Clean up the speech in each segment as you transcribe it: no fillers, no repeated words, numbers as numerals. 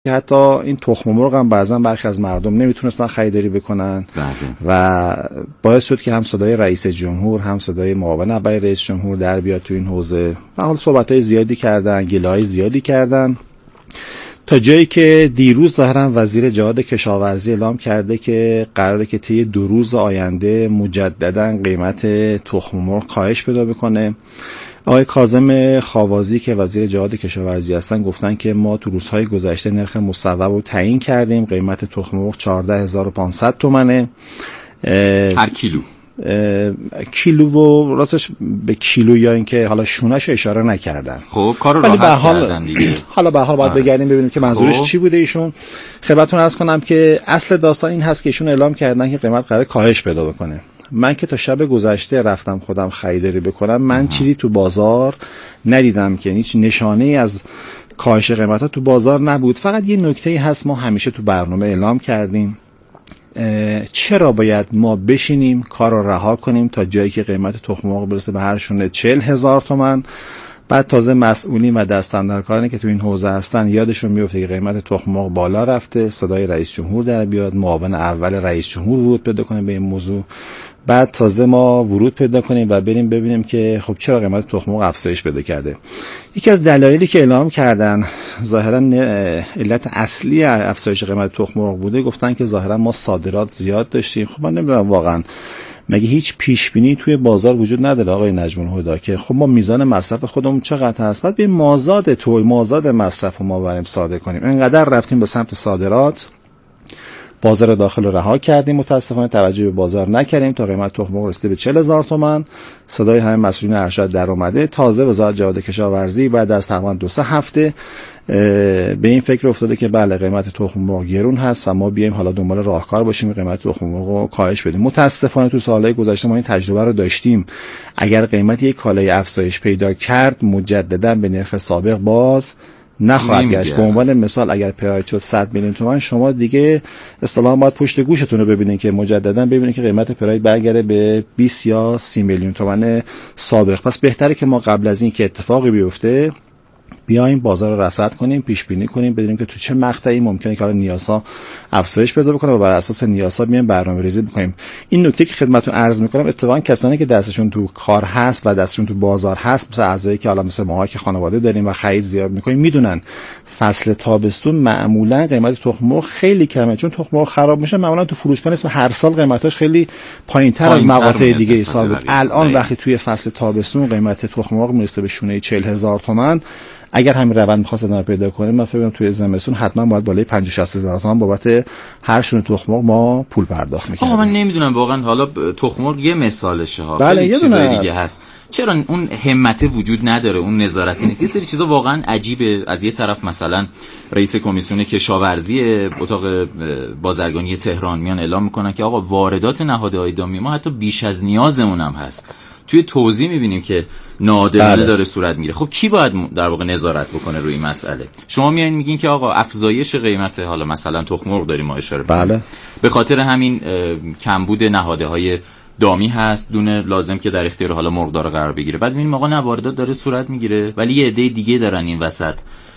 که حتی این تخم مرغ هم بعضا برخی از مردم نمیتونستن خریداری بکنن و باعث شد که هم صدای رئیس جمهور هم صدای معاون اول رئیس جمهور در بیاد تو این حوزه و حال صحبت‌های زیادی کردن، گله‌های زیادی کردن، تا جایی که دیروز ظاهرا وزیر جهاد کشاورزی اعلام کرده که قراره که طی 2 روز آینده مجددا قیمت تخم مرغ کاهش پیدا بکنه. آقای کاظم خاوازی که وزیر جهاد کشاورزی هستن گفتن که ما تو روزهای گذشته نرخ مصوب رو تعیین کردیم، قیمت تخم مرغ 14500 تومنه هر کیلو. کیلو و راستش به کیلو یا اینکه حالا شونش اشاره نکردن. خب کارو راحت کردن دیگه. حالا به هر حال باید بگردیم ببینیم که منظورش چی بوده ایشون. خدمتتون عرض کنم که اصل داستان این هست که ایشون اعلام کردن که قیمت قراره کاهش پیدا بکنه. من که تا شب گذشته رفتم خودم خریداری بکنم، من چیزی تو بازار ندیدم که هیچ نشانه‌ای از کاهش قیمت‌ها تو بازار نبود. فقط یه نکته‌ای هست ما همیشه تو برنامه اعلام کردیم، چرا باید ما بشینیم کار رو رها کنیم تا جایی که قیمت تخم مرغ برسه به هر شونه 40,000 تومان، بعد تازه مسئولین و دستاندرکارانی که تو این حوزه هستن یادشون میفته که قیمت تخم مرغ بالا رفته، صدای رئیس جمهور در بیاد، معاون اول رئیس جمهور ورود پیدا کنه به این موضوع، بعد تازه ما ورود پیدا کنیم و بریم ببینیم که خب چرا قیمت تخم مرغ افزایش پیدا کرده. یکی از دلایلی که اعلام کردن ظاهرا علت اصلی افزایش قیمت تخم مرغ بوده، گفتن که ظاهرا ما صادرات زیاد داشتیم. خب من نمیدونم واقعا مگه هیچ پیش بینی توی بازار وجود نداره آقای نجم الهدی که خب ما میزان مصرف خودمون چقدر هست، بعد به مازاد مصرف رو ما بریم صادر کنیم. اینقدر رفتیم به سمت صادرات، بازار داخل رو رها کردیم، متاسفانه توجه به بازار نکردیم تا قیمت تخم مرغ رسیده به 40,000 تومان. صدای همه مسئولین ارشد در اومده. تازه وزارت جهاد کشاورزی بعد از تقریبا 2-3 هفته به این فکر افتاده که بله قیمت تخم مرغ گرون هست و ما بیایم حالا دنبال راهکار باشیم قیمت تخم مرغ رو کاهش بدیم. متاسفانه تو سالهای گذشته ما این تجربه رو داشتیم، اگر قیمت یک کالای افزایش پیدا کرد مجددا به نرخ سابق باز نخواهد گشت. به عنوان مثال اگر پیاز شد 100 میلیون تومان، شما دیگه اصطلاحاً باید پشت گوشتون رو ببینید که مجددا ببینید که قیمت پیاز برگرده به 20 یا 30 میلیون تومان سابق. پس بهتره که ما قبل از این که اتفاقی بیفته بیایم بازار رو رصد کنیم، پیش بینی کنیم، بدونیم که تو چه مقطعی ممکنه که حالا نیازها افزایش پیدا بکنه و بر اساس نیازها بیایم برنامه‌ریزی بکنیم. این نکته که خدمتتون عرض می‌کنم، اتفاقا کسانی که دستشون تو کار هست و دستشون تو بازار هست، مثل اعضایی که حالا مثل ماها که خانواده داریم و خرید زیاد می‌کنیم، میدونن فصل تابستون معمولا قیمت تخم مرغ خیلی کمه، چون تخم مرغ خراب میشه معمولا تو فروشگاه اسم هر سال قیمتاش خیلی پایین‌تر از مقاطع دیگه سال بود. الان وقتی توی فصل تابستون قیمت تخم مرغ میرسه به شونه 40,000 تومان، اگر همین روند می‌خواست ادامه پیدا کنه، من فکر می‌کنم توی زمستون حتما باید بالای 50-60 هزار تومان بابت هر شونه تخم مرغ ما پول پرداخت می‌کردیم. من نمیدونم واقعا، حالا تخم مرغ یه مثالشه ها، بله خیلی چیزای دیگه هست. چرا اون همت وجود نداره، اون نظارتی نیست؟ یه سری چیزا واقعا عجیبه. از یه طرف مثلا رئیس کمیسیون کشاورزی اتاق بازرگانی تهران میان اعلام میکنن که آقا واردات نهادهای دامی ما حتی بیش از نیازمون هم هست. توی توضیح میبینیم که ناعادلانه داره صورت میگیره. خب کی باید در واقع نظارت بکنه روی این مسئله؟ شما میایین میگین که آقا افزایش قیمت حالا مثلا تخم مرغ داریم ما اشاره بله، به خاطر همین کمبود نهادهای دامی هست، دونه لازم که در اختیار حالا مرغدار قرار بگیره. بعد میبینیم آقا واردات داره صورت میگیره، ولی یه عده دیگه دارن این وسط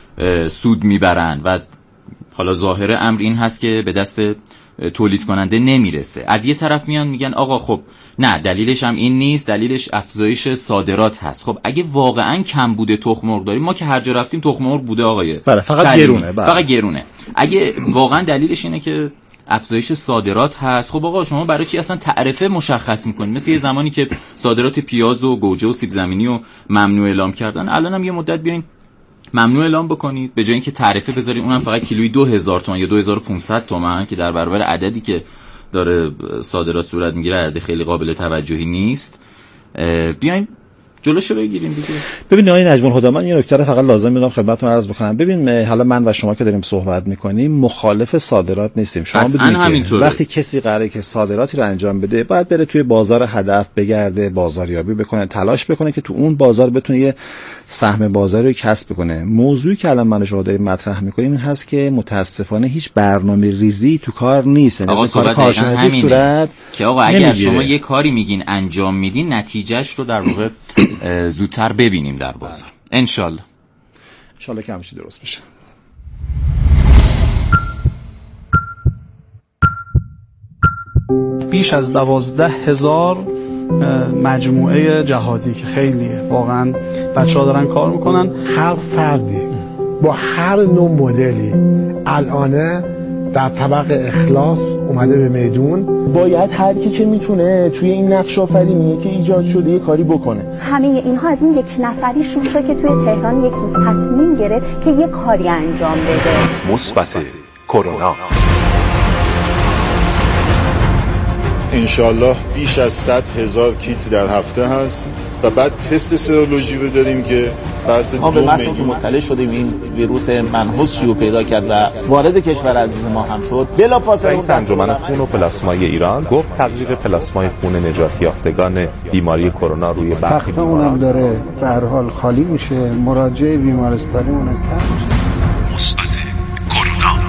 سود میبرن و حالا ظاهر امر این هست که به دست تولید کننده نمیرسه. از یه طرف میان میگن آقا خب نه، دلیلش هم این نیست، دلیلش افزایش صادرات هست. خب اگه واقعا کم بوده تخم مرغ داریم، ما که هر جا رفتیم تخم مرغ بوده آقای، بله فقط گرونه، فقط گرونه. اگه واقعا دلیلش اینه که افزایش صادرات هست، خب آقا شما برای چی اصلا تعرفه مشخص میکنید؟ مثل یه زمانی که صادرات پیاز و گوجه و سیب زمینی رو ممنوع اعلام کردن، الان هم یه مدت بیاین ممنوع اعلام بکنید، به جای اینکه تعرفه بذارید اونم فقط کیلویی 2000 تومان یا 2500 تومان که در برابر عددی که داره صادرات صورت میگیره عدد خیلی قابل توجهی نیست. بیاین جلوشو بگیریم دیگه. ببین آقای نجم الهدی، من یه نکته فقط لازم میدونم خدمتتون عرض بکنم. ببین حالا من و شما که داریم صحبت میکنیم مخالف صادرات نیستیم. شما بدونید که وقتی کسی قراره که صادراتی رو انجام بده، باید بره توی بازار هدف بگرده، بازاریابی بکنه، تلاش بکنه که تو اون بازار بتونه یه سهم بازاری رو کسب بکنه. موضوعی که الان من شما داریم مطرح میکنیم این هست که متاسفانه هیچ برنامه ریزی تو کار نیست. آقا کار کارشناسی صورت که آقا اگر شما یه کاری میگین انجام میدین، نتیجهش رو در واقع زودتر ببینیم در بازار. انشالله که همه چی درست بشه. بیش از 12,000 مجموعه جهادی که خیلیه، واقعا بچه‌ها دارن کار میکنن. هر فردی با هر نوع مدلی الانه در طبق اخلاص اومده به میدون. باید هر کی که میتونه توی این نقش آفرینی که ایجاد شده یه کاری بکنه. همه اینها از این یک نفری شروع شد که توی تهران یک روز تصمیم گرفت که یه کاری انجام بده. مثبت کرونا. انشالله بیش از 100,000 کیت در هفته هست و بعد تست سرولوژی رو داریم که بحث ما به محض که مطلع شدیم این ویروس منحوس رو پیدا کرد و وارد کشور عزیز ما هم شد، بلافاصله رئیس انجمن خون و پلاسمای ایران گفت تزریق پلاسمای خون نجاتی یافتگان بیماری کرونا روی برخی بیماران داره به هر حال خالی میشه، مراجعه بیمارستانیمون کم میشه. مثبت کرونا.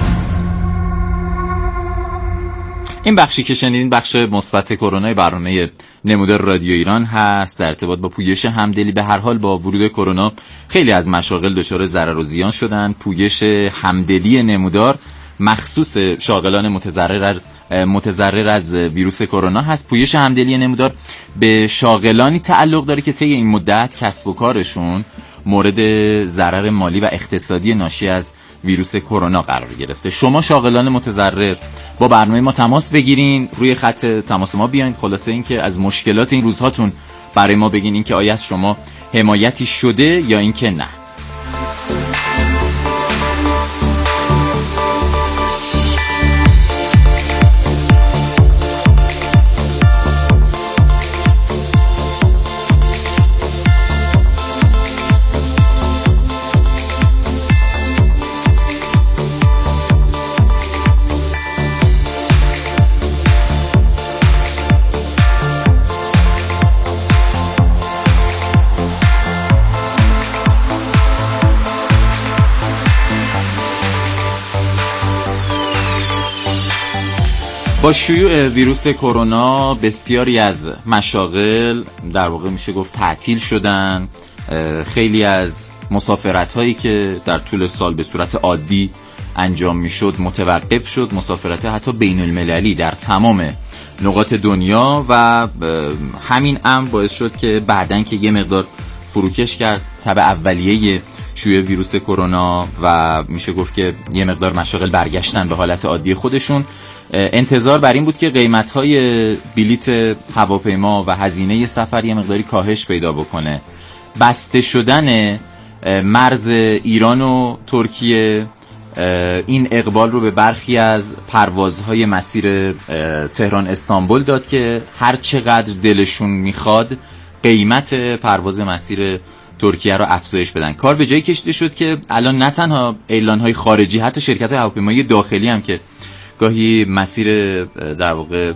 این بخشی که شنیدین بخش مثبت کرونا برنامه نمودار رادیو ایران هست. در ارتباط با پویش همدلی، به هر حال با ورود کرونا خیلی از مشاغل دچار ضرر و زیان شدن. پویش همدلی نمودار مخصوص شاغلان متضرر از ویروس کرونا هست. پویش همدلی نمودار به شاغلانی تعلق داره که طی این مدت کسب و کارشون مورد ضرر مالی و اقتصادی ناشی از ویروس کرونا قرار گرفته. شما شاغلان متضرر با برنامه ما تماس بگیرین، روی خط تماس ما بیاین. خلاصه این که از مشکلات این روزهاتون برای ما بگین، این که آیا از شما حمایتی شده یا این که نه. با شیوع ویروس کرونا بسیاری از مشاغل در واقع میشه گفت تعطیل شدن. خیلی از مسافرت هایی که در طول سال به صورت عادی انجام میشد متوقف شد. مسافرت حتی بین المللی در تمام نقاط دنیا و همین امر باعث شد که بعدن که یه مقدار فروکش کرد تبع اولیه شیوع ویروس کرونا و میشه گفت که یه مقدار مشاغل برگشتن به حالت عادی خودشون. انتظار بر این بود که قیمت‌های بلیت هواپیما و هزینه سفر یه مقداری کاهش پیدا بکنه. بسته شدن مرز ایران و ترکیه این اقبال رو به برخی از پروازهای مسیر تهران استانبول داد که هر چقدر دلشون میخواد قیمت پرواز مسیر ترکیه رو افزایش بدن. کار به جایی کشیده شد که الان نه تنها اعلان‌های خارجی، حتی شرکت‌های هواپیمایی داخلی هم که گاهی مسیر در واقع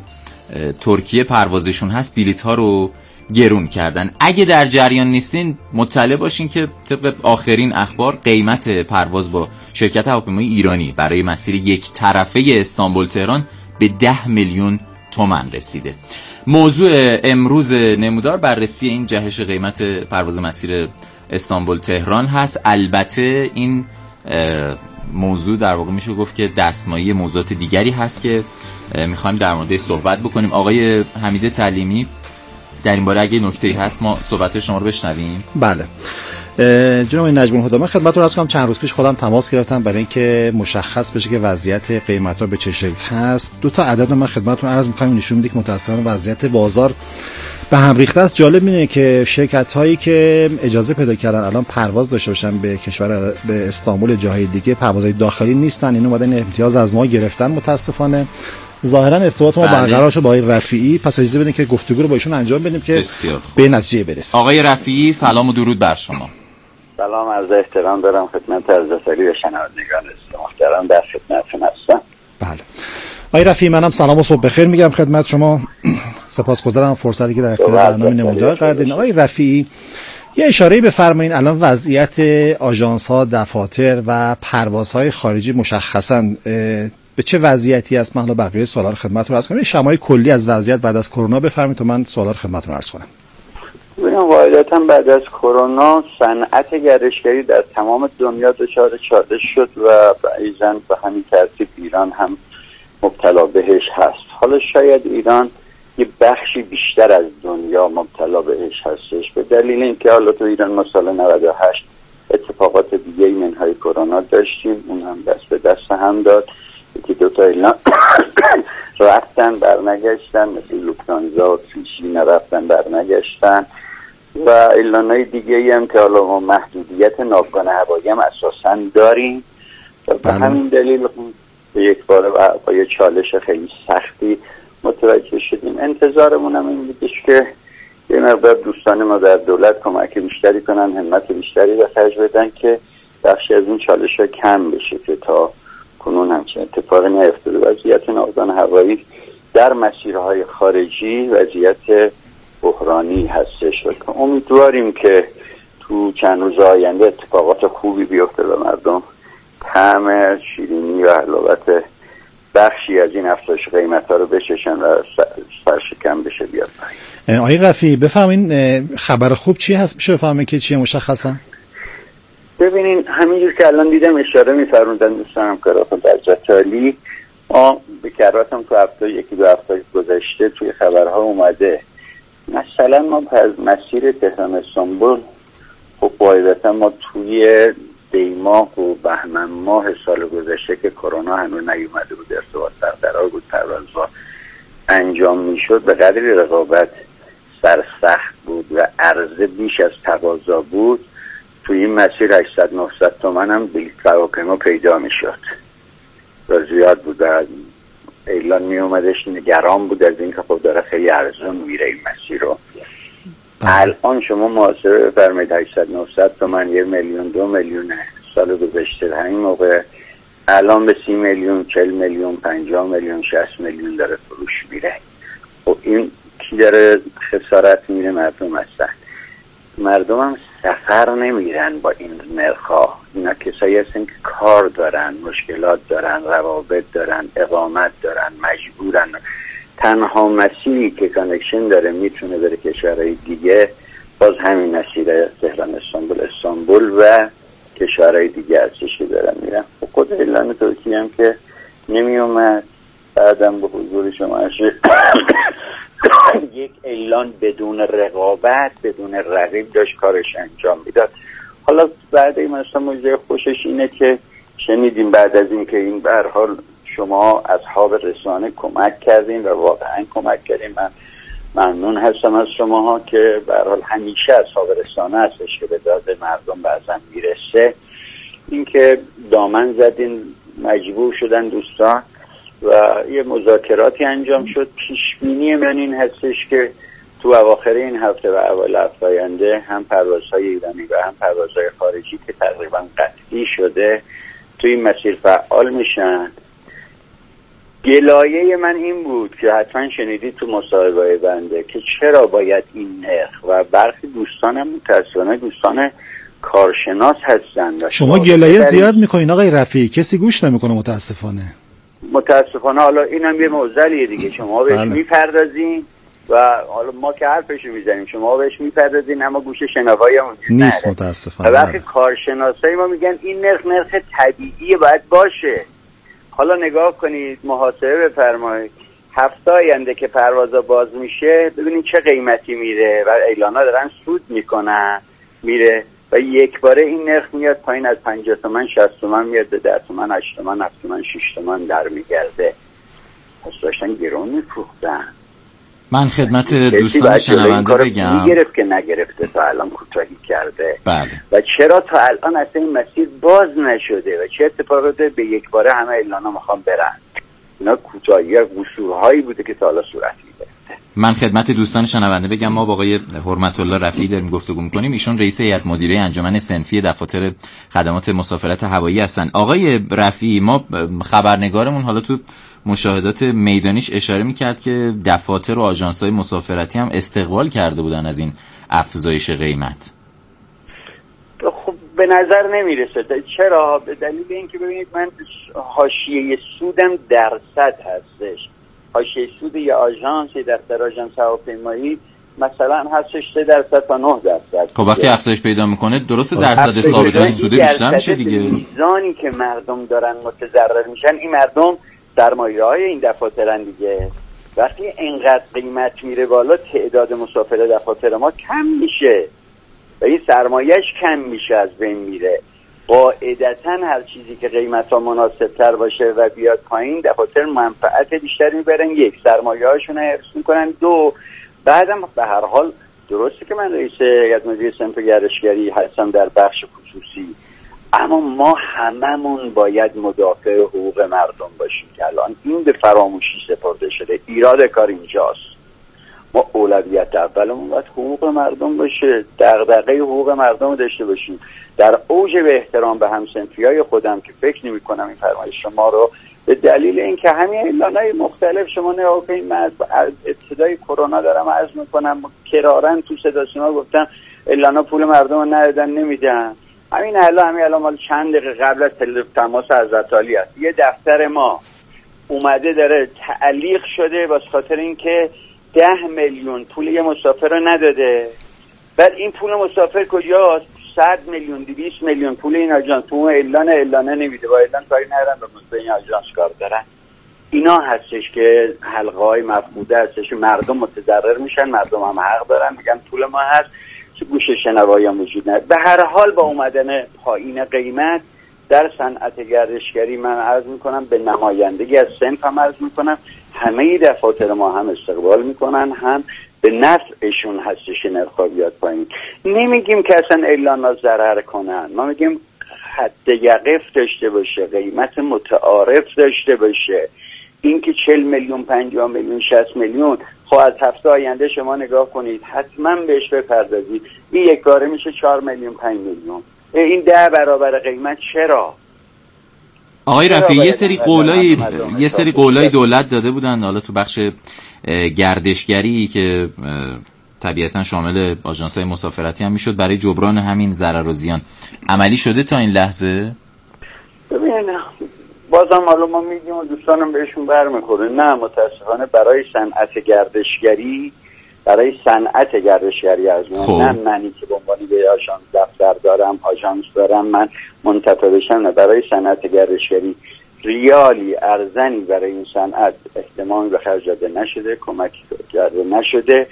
ترکیه پروازشون هست بلیط‌ها رو گرون کردن. اگه در جریان نیستین مطلع باشین که طبق آخرین اخبار قیمت پرواز با شرکت هواپیمایی ایرانی برای مسیر یک طرفه استانبول تهران به 10 میلیون تومان رسیده. موضوع امروز نمودار بررسی این جهش قیمت پرواز مسیر استانبول تهران هست. البته این موضوع در واقع میشه گفت که دستمایه موضوعات دیگری هست که میخوایم در موردش صحبت بکنیم. آقای حمید تعلیمی، در این باره اگه نکته‌ای هست ما صحبت شما رو بشنویم. بله جناب نجم الهدی، من خدمتتون عرض کنم چند روز پیش خودم تماس گرفتم برای اینکه مشخص بشه که وضعیت قیمت‌ها به چه شکل هست. دو تا عدد من خدمتتون عرض می‌کنم نشون میده که متأسفانه وضعیت بازار به هم ریخته است. جالب اینه که شرکت‌هایی که اجازه پیدا کردن الان پرواز داشته باشن به کشور، به استانبول، جاهای دیگه، پروازهای داخلی نیستن. اینو اومدن امتیاز از ما گرفتن. متأسفانه ظاهرا ارتباط ما برقرار شد با آقای رفیعی، پس اجازه بدین که گفتگو رو با ایشون انجام بدیم که به نتیجه برسیم. آقای رفیعی سلام و درود بر شما. سلام، عرض احترام دارم خدمت عزیزتری و شنوندگان محترم، در خدمتتون هستم. بله آقای رفیعی، منم سلام و صبح بخیر میگم خدمت شما. سپاسگزارم فرصتی که در اختیار برنامه نمودار قرار دادین. آقای رفیعی یه اشاره بفرمایید، الان وضعیت آژانس‌ها، دفاتر و پروازهای خارجی مشخصاً به چه وضعیتی است؟ من حالا بقیه سوالا رو خدمتتون عرض کنم. شمای کلی از وضعیت بعد از کرونا بفرمایید تا من سوالا رو خدمتتون عرض کنم. ببینم قاعدتاً بعد از کرونا صنعت گردشگری در تمام دنیا دچار چالش شد و بعضاً به همین ترتیب ایران هم مبتلا بهش هست. حالا شاید ایران یه بخشی بیشتر از دنیا مبتلا بهش هستش، به دلیل اینکه حالا تو ایران ما سال 98 اتفاقات دیگه منهای کرونا داشتیم، اون هم دست به دست هم داد. یکی دوتا ایلان رفتن برنگشتن، مثل لوفتانزا و سویچی رفتن برنگشتن و ایلانهای دیگه هم که حالا ما محدودیت ناوگان هوایی هم اساساً داریم و به همین دلیل به یک بار با یه چالش خیلی سختی متوجه شدیم. انتظارمون هم این بودش که یه مقدار دوستان ما در دولت کمک بیشتری کنن، همت بیشتری به خرج بدن که بخشی از این چالش ها کم بشه که تا کنون همچین اتفاقی نیفتاده. وضعیت ناوگان هوایی در مسیرهای خارجی وضعیت بحرانی هستش و امیدواریم که تو چند روز آینده اتفاقات خوبی بیفته و مردم طعم شیرینی و حلاوت بخشی از این افزایش قیمت‌ها رو بچشن و سرشکم بشه بیاد. آقای رفیعی بفهمین خبر خوب چی هست؟ میشه بفهمین که چیه مشخصا؟ ببینین همینجور که الان دیدم اشاره می‌فرمودن دوستانم کاراتون در جتالی، ما به کراتم تو یکی دو هفته گذشته توی خبرها اومده مثلا ما از مسیر تهران استانبول خب قاعدتا ما توی دیماه و بهمن ماه سال گذشته که کرونا هنوز نیومده بود، ارتباط برقرار بود، پروازها انجام میشد، به قدری رقابت سرسخت بود و عرضه بیش از تقاضا بود، توی این مسیر 800-900 تومن هم بلیط هواپیما پیدا میشد و زیاد بود. اعلان می اومدش، نگران بود از اینکه خب داره خیلی ارزون میره این مسیر رو. الان شما محاسبه بفرمایید 800-900 تومن 1 میلیون 2 میلیون سال گذشته همین موقع الان به 30 میلیون 40 میلیون 50 میلیون 60 میلیون داره فروش میره. خب این کی داره خسارت میره؟ مردم هستن. مردم هم سفر نمیرن با این نرخ‌ها. اینا کسایی هستن که کار دارن، مشکلات دارن، روابط دارن، اقامت دارن، مجبورن. تنها مسیری که کانکشن داره میتونه بره کشورهای دیگه باز همین مسیر تهران استانبول و کشورهای دیگه هستش که دارن میرن. خود اعلان ترکیه هم که نمی اومد، بعدم به حضور شما یک اعلان بدون رقابت بدون رقیب داشت کارش انجام میداد. حالا بعد این مثلا موضوع خوشش اینه که شنیدیم بعد از این که این به هر حال شما اصحاب رسانه کمک کردین و واقعا کمک کردین. من ممنون هستم از شماها که به هر حال همیشه اصحاب رسانه هستش که به داد مردم بعضا میرسه. این که دامن زدین مجبور شدن دوستان و یه مذاکراتی انجام شد. پیشبینی من این هستش که تو اواخر این هفته و اول هفته آینده هم پروازهای ایرانی و هم پروازهای خارجی که تقریبا قطعی شده تو این مسیر فعال میشن. گلایه من این بود که حتما شنیدید تو مصاحبه‌های بنده که چرا باید این نرخ و برخی دوستانم متأسفانه دوستان کارشناس هستن. شما گلایه زیاد میکنین آقای رفیعی، کسی گوش نمیکنه متاسفانه. حالا اینم یه معضلیه دیگه، شما بهش میپردازین و حالا ما که حرفشو میزنیم شما بهش میپردازین اما گوش شنوایی هم نیست متاسفانه. و وقتی کارشناسای ما میگن این نرخ طبیعیه باید باشه. حالا نگاه کنید، محاسبه بفرمایید هفته آینده که پروازا باز میشه ببینید چه قیمتی میره و اعلانا دارن سود میکنن میره و یک باره این نرخ میاد پایین، از 50 تومن 60 تومن میاد به 10 تومن 8 تومن 7 تومن 6 تومن در میگرده. پس داشتن گرون میفروختن. من خدمت دوستان شنونده بگم میگرفت که نگرفته تا الان کوتاهی کرده. بله. و چرا تا الان اصلا این مسیر باز نشده و چه اتفاقاتی به یک باره همه اعلانا میخوان برن؟ اینا کوتاهی ها قصورهایی بوده که تا حالا صورت میگرفته. من خدمت دوستان شنونده بگم ما با آقای حرمت الله رفیعی داریم گفتگو می‌کنیم. ایشون رئیس هیئت مدیره انجمن صنفی دفاتر خدمات مسافرت هوایی هستن. آقای رفیعی، ما خبرنگارمون حالا تو مشاهدات میدانیش اشاره می‌کرد که دفاتر و آژانس‌های مسافرتی هم استقبال کرده بودن از این افزایش قیمت. خب به نظر نمیرسه. چرا؟ به دلیل اینکه ببینید من حاشیه سودم درصد هستش. حاشیه سود یه آژانس، یه دفتر آژانس هواپیمایی مثلا هستش 3% تا 9%. خب وقتی افزایش پیدا میکنه درسته درصد ثابت این سود بیشتر میشه دیگه. میزانی که مردم دارن متضرر میشن این مردم سرمایه‌های این دفاترن دیگه. وقتی اینقدر قیمت میره بالا تعداد مسافر دفاتر ما کم میشه و این سرمایهش کم میشه، از بین میره. قاعدتا هر چیزی که قیمت ها مناسب تر باشه و بیاد پایین، دفاتر منفعت بیشتر میبرن، یک سرمایه هاشون رو حفظ میکنن، دو بعدم به هر حال درسته که من رئیس هیئت مدیره صنف گردشگری هستم در بخش خصوصی، اما ما هممون باید مدافع حقوق مردم باشیم که الان این به فراموشی سپرده شده. ایراد کار اینجاست. ما اولویت اولمون باید حقوق مردم باشه، دغدغه حقوق مردم داشته باشیم. در اوج به احترام به همسنفیای خودم که فکر نمی کنم این فرمایش شما رو به دلیل اینکه همین اعلانای مختلف شما نگاه کنید، من از ابتدای کرونا دارم عرض میکنم کرارن تو صدا سیما گفتم اعلانا پول مردم رو ندادن نمیدن. همین الان مال چند دقیقه قبل از تماس حضرت علی است، یه دفتر ما اومده داره تعلیق شده واسه خاطر اینکه 10 میلیون پول یه مسافر رو نداده. بعد این پول مسافر کجاست؟ 100 میلیون 200 میلیون پول این آژانس، تو اعلانه نمیده، با اعلان کاری ندارن، به این آژانس کار دارن. اینا هستش که حلقه‌های مفقوده هستش، مردم متضرر میشن، مردم هم حق دارن میگن پول ما هست، چه گوش شنوایی هم وجود نداره. به هر حال با اومدن پایین قیمت در صنعت گردشگری من عرض میکنم به نمایندگی از صنف هم عرض میکنم همه دفاتر ما هم استقبال میکنن، هم به نفعشون هستش نرخ بیاد پایین. نمیگیم که اصلا اعلان ضرر کنن، ما میگیم حد یقف داشته باشه، قیمت متعارف داشته باشه. اینکه 40 میلیون 50 میلیون 60 میلیون خب از هفته آینده شما نگاه کنید حتما بهش بپردازید، این یک باره میشه 4 میلیون 5 میلیون، این 10 برابر قیمت. چرا؟ آقای رفیعی یه سری قولای دولت داده بودن، حالا تو بخش گردشگری که طبیعتا شامل آژانس‌های مسافرتی هم میشد، برای جبران همین ضرر و زیان عملی شده تا این لحظه؟ ببین بازم حالا ما میگیم و دوستانم بهشون برمیخوره، نه متاسفانه برای صنعت گردشگری از نه منی که به عنوان به آژانس دفتر دارم، آژانس دارم، من منتفع بشم، نه، برای صنعت گردشگری ریالی ارزنی برای این صنعت احتمامی به خرج داده نشده، کمک کرده نشده،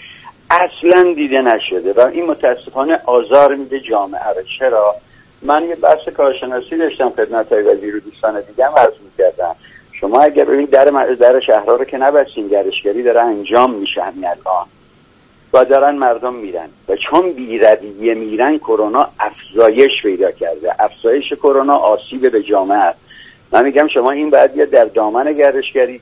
اصلا دیده نشده و این متاسفانه آزار میده جامعه رو. چرا؟ من یه بحث کارشناسی داشتم خدمت های وزیر و دوستان دیگه هم عرض میکردم. شما اگر ببینید در شهرها رو که نبستین، گردشگری داره انجام میشه همین الان و دارن مردم میرن و چون بی‌رویه میرن کرونا افزایش پیدا کرده. افزایش کرونا آسیب به جامعه. من میگم شما این باید بیاد در دامن گردشگری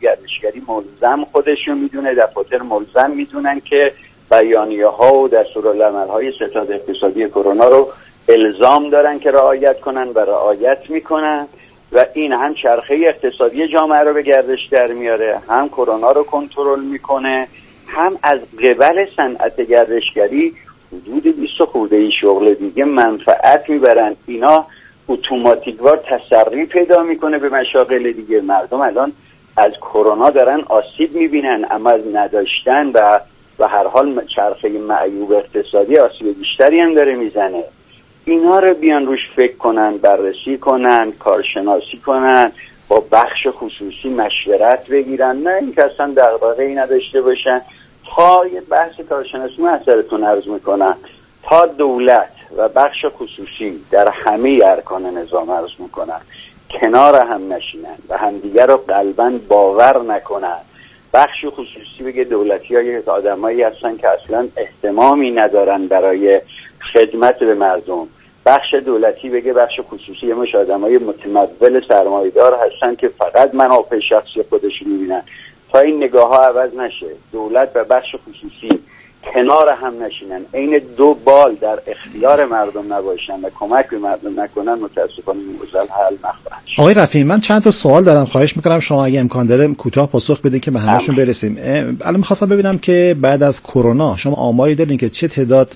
ملزم خودشو میدونه، دفاتر ملزم میدونن که بیانیه ها و دستورالعمل های ستاد اقتصادی کرونا رو الزام دارن که رعایت کنن و رعایت میکنن و این هم چرخه اقتصادی جامعه رو به گردش در میاره، هم کرونا رو کنترل میکنه، هم از قبل صنعت گردشگری حدود 20 خورده شغل دیگه منفعت میبرن. اینا اتوماتیکوار تسری پیدا میکنه به مشاغل دیگه. مردم الان از کرونا دارن آسیب میبینن، اما از نداشتن و هر حال چرخه معیوب اقتصادی آسیب بیشتری هم داره میزنه. اینا رو بیان روش فکر کنن، بررسی کنن، کارشناسی کنن، با بخش خصوصی مشورت بگیرن، نه اینکه اصلا دغدغه‌ای نداشته باشن. تا یه بحث کارشناسی محضرتون عرض میکنن، تا دولت و بخش خصوصی در همه ارکان نظام عرض میکنن کنار هم نشینن و همدیگر رو قلباً باور نکنن. بخش خصوصی بگه دولتی های آدمایی هستن که اصلا احتمامی ندارن برای خدمت به مردم، بخش دولتی بگه بخش خصوصی همش آدمای متمول سرمایه‌دار هستن که فقط منافع شخصی خودشون میبینن. تا این نگاه ها عوض نشه، دولت و بخش خصوصی کنار هم نشینن، عین دو بال در اختیار مردم نباشن و کمک به مردم نکنن، متاسفانه این مسئله حل نخواهد شد. آقای رفیعی من چند تا سوال دارم، خواهش میکنم شما اگه امکان داره کوتاه پاسخ بدین که به همه‌شون برسیم. الان می‌خواستم ببینم که بعد از کرونا شما آماری دارین که چه تعداد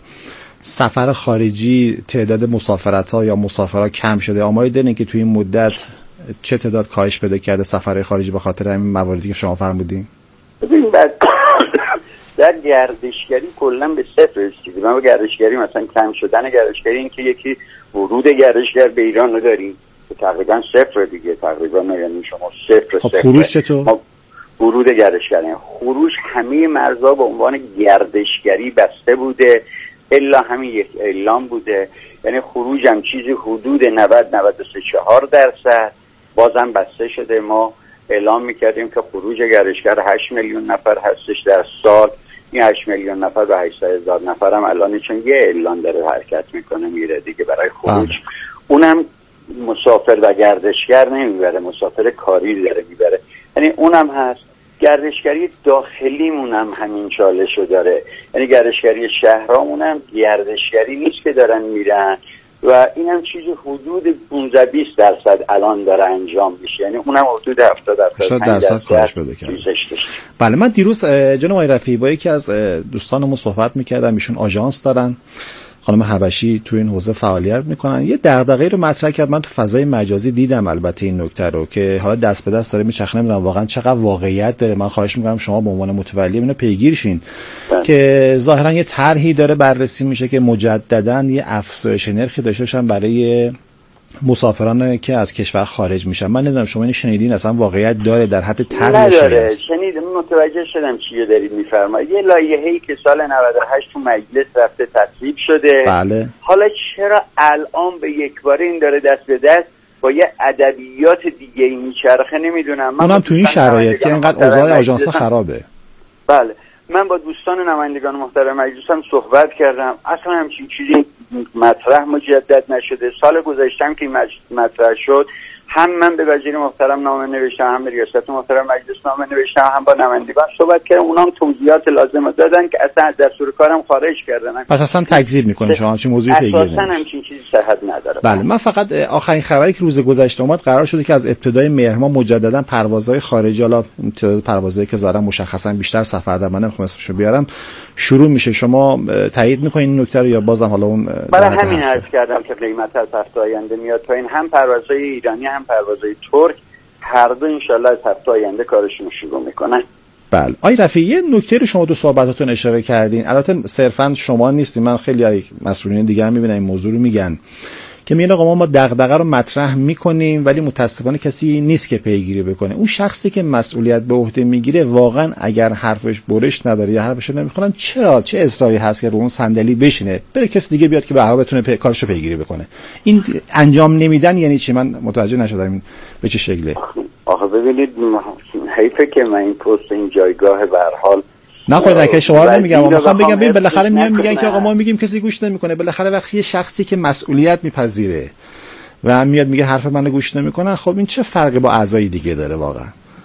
سفر خارجی، تعداد مسافرت‌ها یا مسافرها کم شده؟ آماری دارین که توی این مدت چه تعداد کاهش پیدا کرده سفر خارجی به خاطر همین مواردی که شما فرمودین؟ ببین در گردشگری کلا به صفر رسیدیم. ما گردشگری مثلا کم شدن گردشگری این که یکی ورود گردشگر به ایران نداریم، تقریبا صفر دیگه، تقریبا یعنی شما صفر. خب خروج چطور؟ ورود گردشگری. خروج همه مرزها به عنوان گردشگری بسته بوده الا همین یک اعلام بوده، یعنی خروج هم چیزی حدود 90-93-4% بازم بسته شده. ما اعلام میکردیم که خروج گردشگر 8 میلیون نفر هستش در سال. این 8 میلیون نفر و 800,000 نفر هم الان چون یه اعلان داره حرکت میکنه میره دیگه برای خروج. اونم مسافر و گردشگر نمیبره، مسافر کاری داره میبره، یعنی اونم هست. گردشگری داخلیمون هم همین چالشو داره، یعنی گردشگری شهرامون هم گردشگری نیست که دارن میرن و این هم چیزی حدود 15-20% الان داره انجام میشه، یعنی اونم حدود 70% کاهش پیدا کرده. بله، من دیروز جناب آقای رفیعی با یکی از دوستانمون صحبت میکردم، ایشون آژانس دارن، خانم حبشی تو این حوزه فعالیت میکنن. یه دغدغه‌ای رو مطرح کرد، من تو فضای مجازی دیدم البته این نکته رو که حالا دست به دست داره میچرخه، نمیدونم واقعا چقدر واقعیت داره. من خواهش میکنم شما به عنوان متولی اینو پیگیر شین که ظاهرا یه طرحی داره بررسی میشه که مجددا یه افزایش نرخی داشته باشن برای مسافران که از کشور خارج میشن. من نمیدونم شما اینو شنیدین، اصلا واقعیت داره در حد طرحش؟ نداره. شنیدم، متوجه شدم چی دارید میفرمایید. یه لایحه‌ای که سال 98 تو مجلس رفته تصویب شده. بله. حالا چرا الان به یک باره این داره دست به دست با یه ادبیات دیگه ای میچرخه نمیدونم. اونم تو این شرایط که اینقدر اوضاع آژانس خرابه. بله، من با دوستان نمایندگان محترم مجلسم صحبت کردم، اصلا همچین چیزی مطرح مجدد نشده. سال گذشتم که مطرح شد هم من به وزیر محترم نامه نوشتم، هم به ریاست محترم مجلس نامه نوشتم، هم با نمایندگان صحبت کردم، اونا هم توضیحات لازم دادن که اصلا از دستور کارم خارج کردن. پس اصلا تکذیب میکنه شما همچین موضوعی پیگیر نمیشه. اصلا همچین چیزی صحت نداره. بله، من فقط آخرین خبری که روز گذشته اومد قرار شده که از ابتدای مهر ماه مجددا پروازهای خارجی، حالا تعداد پروازهایی که ظاهرا مشخصا بیشتر سفر در من نمیخوام اسمشو بیارم شروع میشه. شما تایید میکنین این نکته رو یا بازم حالا اون؟ برای همین عرض کردم که قیمت از هفته آینده میاد پایین، هم پروازهای ایرانی هم پروازهای ترک، هر دو انشالله از هفته آینده کارشون رو شروع میکنن. بله. آقای رفیعی، یه نکته رو شما تو صحبتاتون اشاره کردین، البته صرفا شما نیستین، من خیلی مسئولین دیگه هم میبینم این موضوع رو میگن که میگن آقا ما دغدغه رو مطرح میکنیم ولی متاسفانه کسی نیست که پیگیری بکنه. اون شخصی که مسئولیت به عهده میگیره واقعا اگر حرفش برش نداره یا حرفش نمیخونن، چه اصراری هست که رو اون صندلی بشینه بره کسی دیگه بیاد که به هر حال بتونه کارشو پیگیری بکنه؟ این انجام نمیدن یعنی چی؟ من متوجه نشدم این به چه شکله. آخه ببینید حیفه که من این پست این جایگاه به هر حال نه خدا که شما رو نمیگم، میخوام بگم ببین بالاخره میگن که آقا ما میگیم کسی گوش نمیکنه، بالاخره وقتی یه شخصی که مسئولیت میپذیره و میاد میگه حرف منو گوش نمیکنن، خب این چه فرقی با اعضای دیگه داره واقعا؟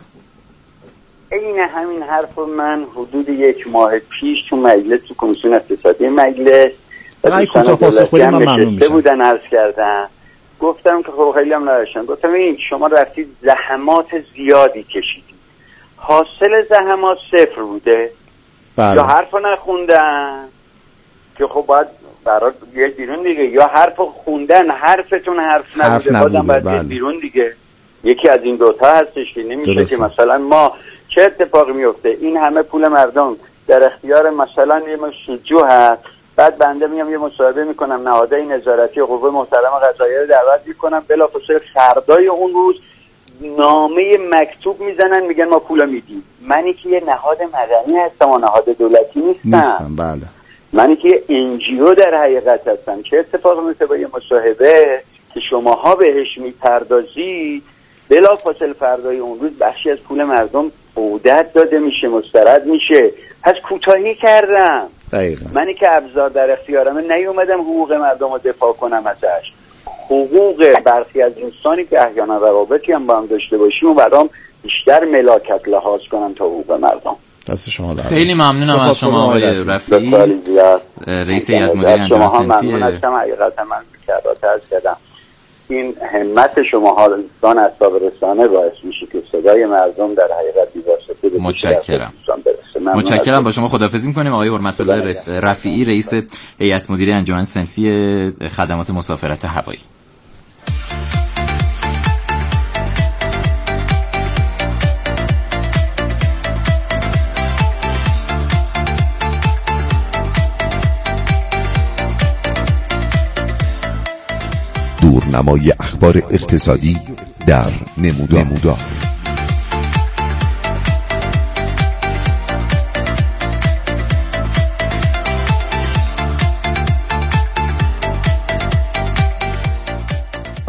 این همین حرف من حدود 1 ماه پیش تو مجلس، تو کمیسیون اقتصادی مجلس کوتاه پاسخ بدید من ممنون میشم. بودن عرض کردن، گفتم که خب خیلی هم نداشتن، گفتم این شما رفتید زحمات زیادی کشیدید، حاصل زحمات 0 بوده. بله. یا حرف نخوندن که خب باید برای یه بیرون دیگه، یا حرف خوندن حرفتون حرف نبوده بازم باید یه بیرون دیگه. یکی از این دوتا هستش که نمیشه درسته. که مثلا ما چه اتفاقی میفته، این همه پول مردم در اختیار مثلا یه سودجو هست، بعد بنده میام یه مصاحبه میکنم، نهادهای نظارتی قوه محترمه قضاییه رو دعوت میکنم، بلافاصله فردای اون روز نامه مکتوب میزنن میگن ما پول میدیم. منی که یه نهاد مدنی هستم و نهاد دولتی نیستم. بله. منی که NGO در حقیقت هستم. چه اتفاقی میفته با یه مصاحبه که شماها بهش میپردازی، بلافاصله فردای اون روز بخشی از پول مردم عودت داده میشه، مسترد میشه. پس کوتاهی کردم. دقیقا. منی که ابزار در اختیارمه نیومدم حقوق مردم رو دفاع کنم ازش. حقوق برخی از انسانی که احیانا روابطی هم با هم داشته باشیم و برام بیشتر ملاکت لحاظ کنم تا حقوق مردم. دست شما دارم. خیلی ممنونم از شما آقای رفیعی، رئیس هیئت مدیره انجمن صنفی. حقیقتا من کرات عرض کردم این همت شما دوستان اصحاب رسانه باعث میشه که صدای مردم در حقیقت بی‌واسطه به متشکرم. متشکرم. با شما خداحافظی می‌کنیم آقای حرمت الله رفیعی، رئیس هیئت مدیره انجمن صنفی خدمات مسافرت هوایی. دورنمای اخبار اقتصادی در نمودار.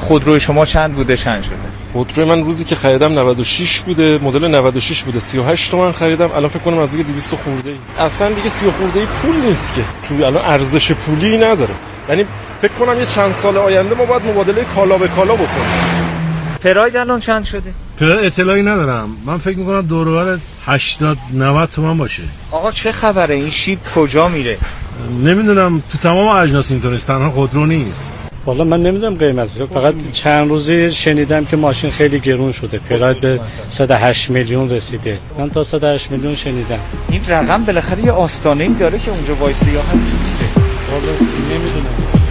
خودروی شما چند بوده چند شده؟ خودروی من روزی که خریدم 96 بوده، مدل 96 بوده، 38 تومن خریدم. الان فکر کنم از دیگه 200 خورده ای. اصلا دیگه 30 خورده ای پول نیست که. تو الان ارزش پولی نداره. یعنی فکر کنم یه چند سال آینده ما باید مبادله کالا به کالا بکنیم. پراید الان چند شده؟ پراید اطلاعی ندارم. من فکر می‌کنم دور و بر 80 90 تومن باشه. آقا چه خبره؟ این شیب کجا میره؟ نمیدونم، تو تمام اجناس اینطوریه، تنها خودرو نیست. والا من نمیدونم قیمتش، فقط چند روزی شنیدم که ماشین خیلی گرون شده، پراید به 108 میلیون رسیده. من تا 108 میلیون شنیدم. این رقم بالاخره یه آستانه‌ای داره که اونجا وایسی یا همینجوری میره؟ والا نمیدونم.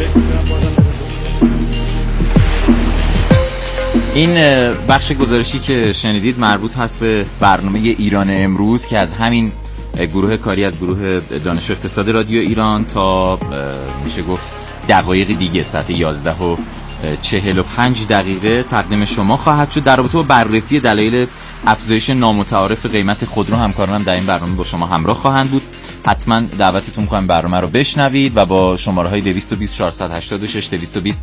این بخش گزارشی که شنیدید مربوط هست به برنامه ایران امروز که از همین گروه کاری از گروه دانش اقتصاد رادیو ایران تا میشه گفت دقایق دیگه ساعت 11:45 تقدیم شما خواهد شد. در رابطه با بررسی دلایل افزایش نامتعارف قیمت خودرو همکارانم در این برنامه با شما همراه خواهند بود. حتما دعوتتون می‌کنم برنامه رو بشنوید و با شماره‌های 220 486 220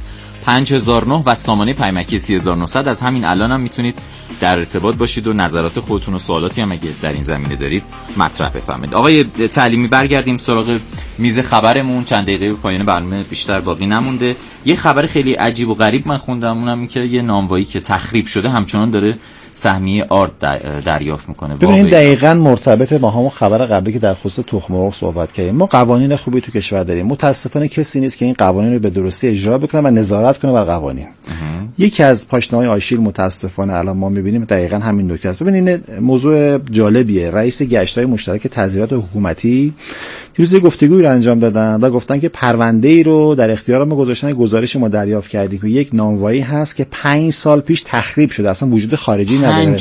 5009 و سامانه پیمکی 3900 از همین الان هم میتونید در ارتباط باشید و نظرات خودتون و سوالاتی هم اگه در این زمینه دارید مطرح بفرمایید. آقای تعلیمی برگردیم سراغ میز خبرمون. چند دقیقه به پایان برنامه بیشتر باقی نمونده. یه خبر خیلی عجیب و غریب من خوندم، اونم این که یه نانوایی که تخریب شده همچنان داره سهمیه آرد دریافت میکنه. ببینید دقیقاً مرتبط با همون خبر قبلی که در خصوص تخم مرغ صحبت کردیم. ما قوانین خوبی تو کشور داریم، متاسفانه کسی نیست که این قوانین رو به درستی اجرا بکنه و نظارت کنه بر قوانین. یکی از پاشنه‌های آشیل متاسفانه الان ما می‌بینیم دقیقاً همین نکته است. ببینید موضوع جالبیه. رئیس گشت‌های مشترک تظاهرات حکومتی دیروز گفتگویی رو انجام دادن و گفتن که پرونده‌ای رو در اختیار ما گذاشتن. گزارش ما دریافت کردیم که یک نانوایی هست که 5 سال پیش تخریب شده، اصلا وجود خارجی نداره.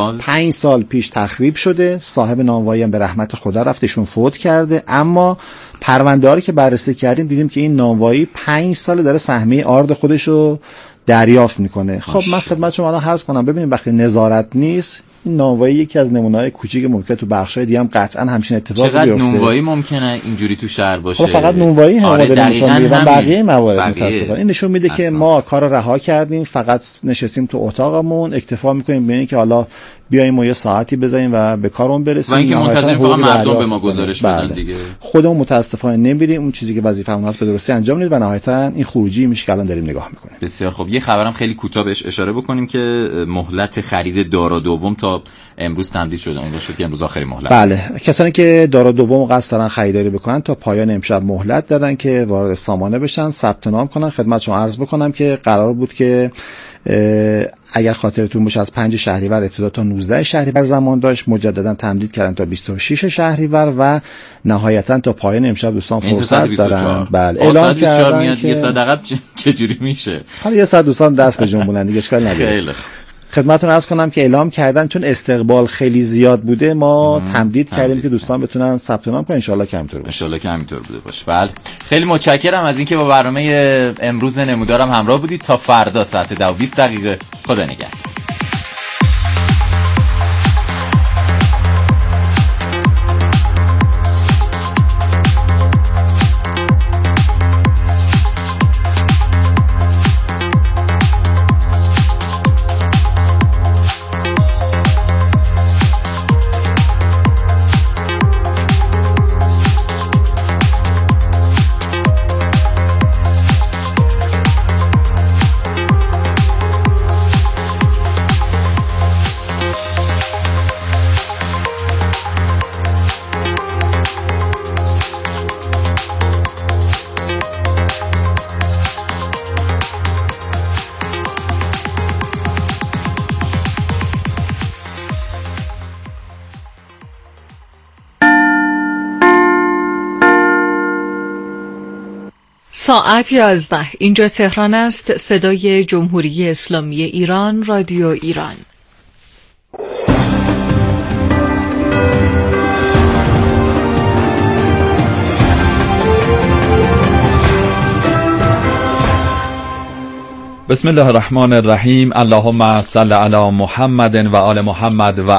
5 سال پیش تخریب شده. صاحب نانوایی هم به رحمت خدا رفتشون فوت کرده، اما پرونده‌ها رو که بررسی کردیم دیدیم که این نانوایی 5 سال داره سهمیه آرد خودش رو دریافت میکنه. خب من خدمت شما الان عرض کنم ببینید وقتی نظارت نیست، این نانوایی یکی از نمونه‌های کوچیک ممکنه تو بخش‌های دیگه هم قطعاً همچین اتفاقی بیفته. چقدر نانوایی ممکنه اینجوری تو شهر باشه؟ فقط نانوایی هم مدل نشون میده و بقیه موارد متأسفانه این نشون میده که ما کار رها کردیم، فقط نشستیم تو اتاقمون اکتفا میکنیم به این که حالا بیایم و یه ساعتی بزنیم و به کارمون برسیم و اینکه منتظریم فقط مردم به ما گزارش بدن دیگه. خودمون متاسفانه نمیریم اون چیزی که وظیفه‌مون هست به درستی انجام میدیم و نهایتاً این خروجی میشه که الان داریم نگاه میکنیم. بسیار خب. یه خبرم خیلی کوتاه بهش اشاره بکنیم که مهلت خرید دارا دوم تا امروز تمدید شده. اون شد که امروز آخرین مهلت. بله، کسانی که دارا دوم قصد دارن خریداری بکنن تا پایان امشب مهلت دادن که وارد سامانه بشن، ثبت نام کنن. خدمت شما عرض بکنم که قرار بود که اگر خاطرتون باشه از 5 شهریور ابتدا تا 19 شهریور زمان داشت، مجددا تمدید کردن تا 26 شهریور و نهایتا تا پایان امشب دوستان فرصت دارن. بله، اعلام کردن که یه ساعت عقب چجوری میشه؟ حالا یه ساعت دوستان دست به جنبونن دیگه اشکال نداره. خدمتتون عرض کنم که اعلام کردن چون استقبال خیلی زیاد بوده ما تمدید کردیم که دوستان بتونن ثبت نام کنن. ان شاءالله که همینطور بوده باشه. بله، خیلی متشکرم از اینکه با برنامه امروز نمودارم همراه بودید. تا فردا ساعت 10:20 خدا نگهدار. ساعت 11. اینجا تهران است. صدای جمهوری اسلامی ایران، رادیو ایران. بسم الله الرحمن الرحیم. اللهم صل علی محمد و آل محمد و